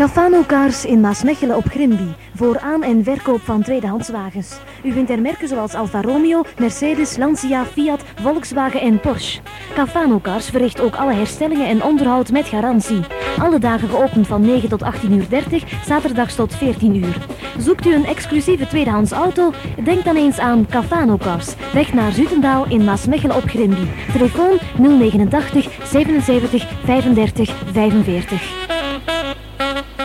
Cafano Cars in Maasmechelen op Grimby. Voor aan- en verkoop van tweedehandswagens. U vindt er merken zoals Alfa Romeo, Mercedes, Lancia, Fiat, Volkswagen en Porsche. Cafano Cars verricht ook alle herstellingen en onderhoud met garantie. Alle dagen geopend van 9 tot 18:30 uur, zaterdags tot 14 uur. Zoekt u een exclusieve tweedehands auto? Denk dan eens aan Cafano Cars. Weg naar Zutendaal in Maasmechelen op Grimby. Telefoon 089 77 35 45.